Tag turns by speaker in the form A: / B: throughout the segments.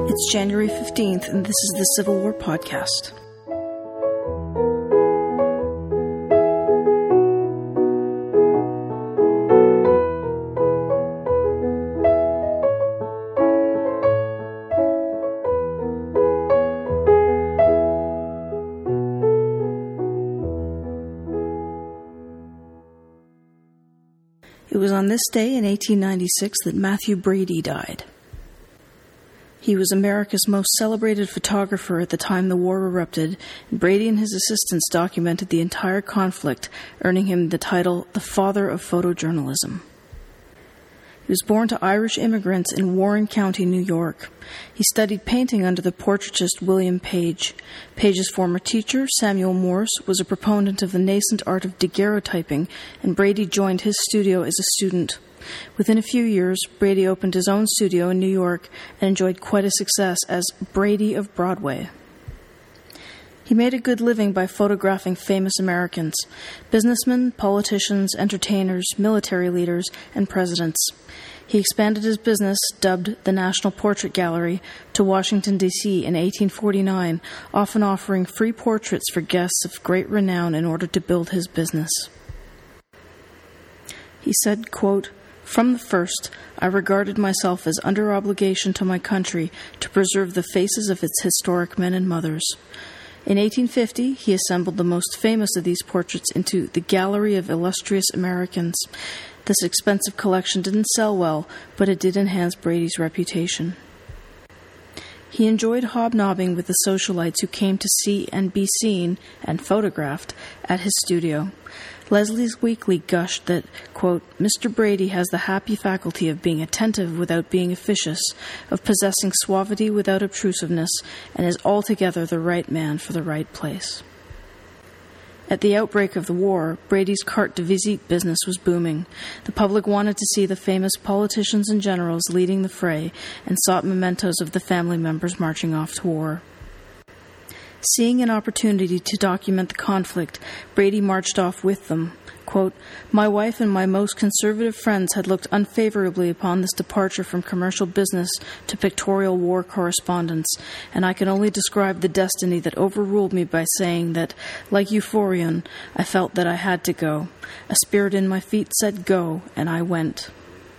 A: It's January 15th, and this is the Civil War Podcast. It was on this day in 1896 that Mathew Brady died. He was America's most celebrated photographer at the time the war erupted, and Brady and his assistants documented the entire conflict, earning him the title the Father of Photojournalism. He was born to Irish immigrants in Warren County, New York. He studied painting under the portraitist William Page. Page's former teacher, Samuel Morse, was a proponent of the nascent art of daguerreotyping, and Brady joined his studio as a student. Within a few years, Brady opened his own studio in New York and enjoyed quite a success as Brady of Broadway. He made a good living by photographing famous Americans, businessmen, politicians, entertainers, military leaders, and presidents. He expanded his business, dubbed the National Portrait Gallery, to Washington, D.C. in 1849, often offering free portraits for guests of great renown in order to build his business. He said, quote, "From the first, I regarded myself as under obligation to my country to preserve the faces of its historic men and mothers." In 1850, he assembled the most famous of these portraits into the Gallery of Illustrious Americans. This expensive collection didn't sell well, but it did enhance Brady's reputation. He enjoyed hobnobbing with the socialites who came to see and be seen and photographed at his studio. Leslie's Weekly gushed that, quote, "Mr. Brady has the happy faculty of being attentive without being officious, of possessing suavity without obtrusiveness, and is altogether the right man for the right place." At the outbreak of the war, Brady's carte de visite business was booming. The public wanted to see the famous politicians and generals leading the fray and sought mementos of the family members marching off to war. Seeing an opportunity to document the conflict, Brady marched off with them. Quote, "My wife and my most conservative friends had looked unfavorably upon this departure from commercial business to pictorial war correspondence, and I can only describe the destiny that overruled me by saying that, like Euphorion, I felt that I had to go. A spirit in my feet said go, and I went."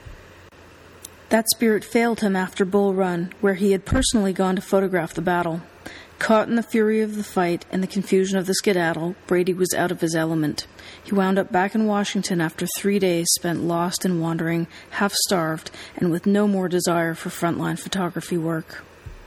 A: That spirit failed him after Bull Run, where he had personally gone to photograph the battle. Caught in the fury of the fight and the confusion of the skedaddle, Brady was out of his element. He wound up back in Washington after 3 days spent lost and wandering, half-starved, and with no more desire for frontline photography work.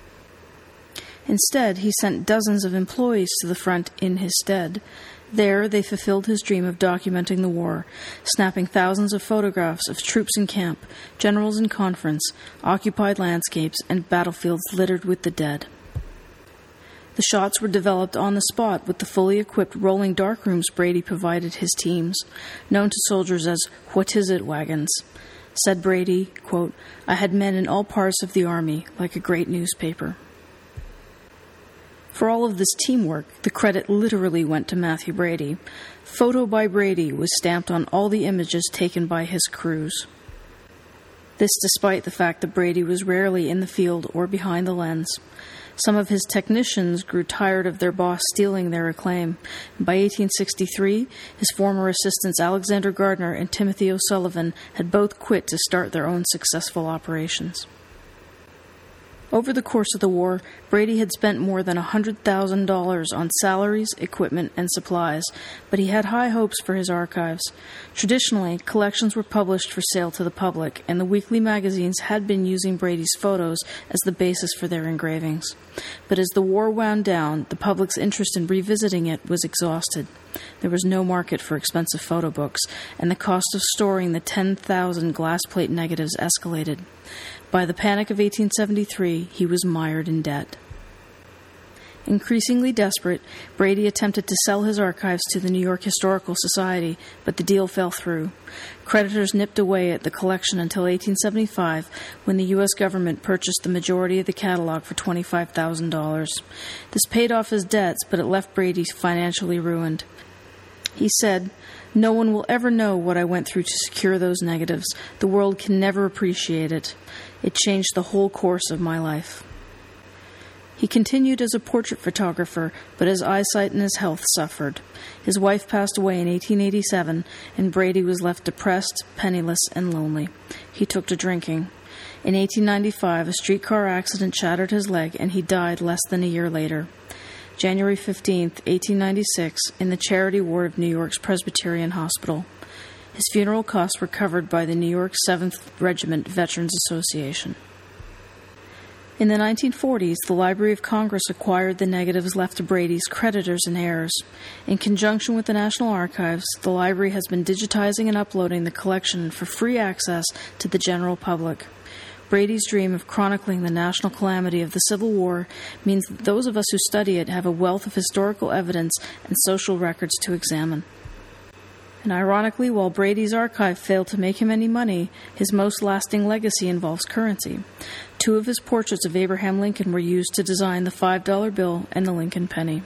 A: Instead, he sent dozens of employees to the front in his stead. There, they fulfilled his dream of documenting the war, snapping thousands of photographs of troops in camp, generals in conference, occupied landscapes, and battlefields littered with the dead. The shots were developed on the spot with the fully equipped rolling darkrooms Brady provided his teams, known to soldiers as "what-is-it wagons." Said Brady, quote, "I had men in all parts of the army, like a great newspaper." For all of this teamwork, the credit literally went to Mathew Brady. "Photo by Brady" was stamped on all the images taken by his crews. This despite the fact that Brady was rarely in the field or behind the lens. Some of his technicians grew tired of their boss stealing their acclaim. By 1863, his former assistants Alexander Gardner and Timothy O'Sullivan had both quit to start their own successful operations. Over the course of the war, Brady had spent more than $100,000 on salaries, equipment, and supplies, but he had high hopes for his archives. Traditionally, collections were published for sale to the public, and the weekly magazines had been using Brady's photos as the basis for their engravings. But as the war wound down, the public's interest in revisiting it was exhausted. There was no market for expensive photo books, and the cost of storing the 10,000 glass plate negatives escalated. By the Panic of 1873, he was mired in debt. Increasingly desperate, Brady attempted to sell his archives to the New York Historical Society, but the deal fell through. Creditors nipped away at the collection until 1875, when the U.S. government purchased the majority of the catalog for $25,000. This paid off his debts, but it left Brady financially ruined. He said, "No one will ever know what I went through to secure those negatives. The world can never appreciate it. It changed the whole course of my life." He continued as a portrait photographer, but his eyesight and his health suffered. His wife passed away in 1887, and Brady was left depressed, penniless, and lonely. He took to drinking. In 1895, a streetcar accident shattered his leg, and he died less than a year later. January 15, 1896, in the charity ward of New York's Presbyterian Hospital. His funeral costs were covered by the New York 7th Regiment Veterans Association. In the 1940s, the Library of Congress acquired the negatives left to Brady's creditors and heirs. In conjunction with the National Archives, the library has been digitizing and uploading the collection for free access to the general public. Brady's dream of chronicling the national calamity of the Civil War means that those of us who study it have a wealth of historical evidence and social records to examine. And ironically, while Brady's archive failed to make him any money, his most lasting legacy involves currency. 2 of his portraits of Abraham Lincoln were used to design the $5 bill and the Lincoln penny.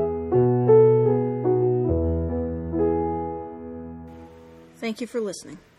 A: Thank you for listening.